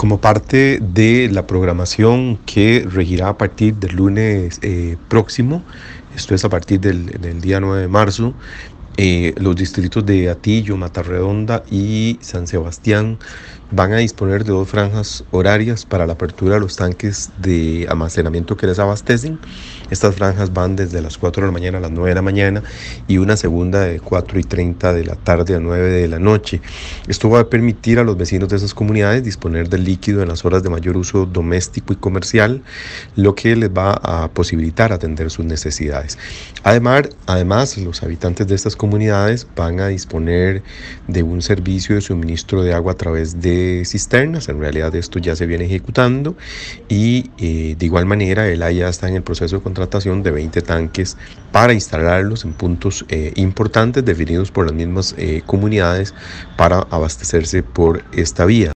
Como parte de la programación que regirá a partir del lunes próximo, esto es a partir del día 9 de marzo, los distritos de Atillo, Matarredonda y San Sebastián van a disponer de dos franjas horarias para la apertura de los tanques de almacenamiento que les abastecen. Estas franjas van desde las 4 de la mañana a las 9 de la mañana y una segunda de 4:30 de la tarde a 9 de la noche. Esto va a permitir a los vecinos de esas comunidades disponer del líquido en las horas de mayor uso doméstico y comercial, lo que les va a posibilitar atender sus necesidades. Además, los habitantes de estas comunidades van a disponer de un servicio de suministro de agua a través de cisternas. En realidad esto ya se viene ejecutando y de igual manera el AIA está en el proceso de contratación de 20 tanques para instalarlos en puntos importantes definidos por las mismas comunidades para abastecerse por esta vía.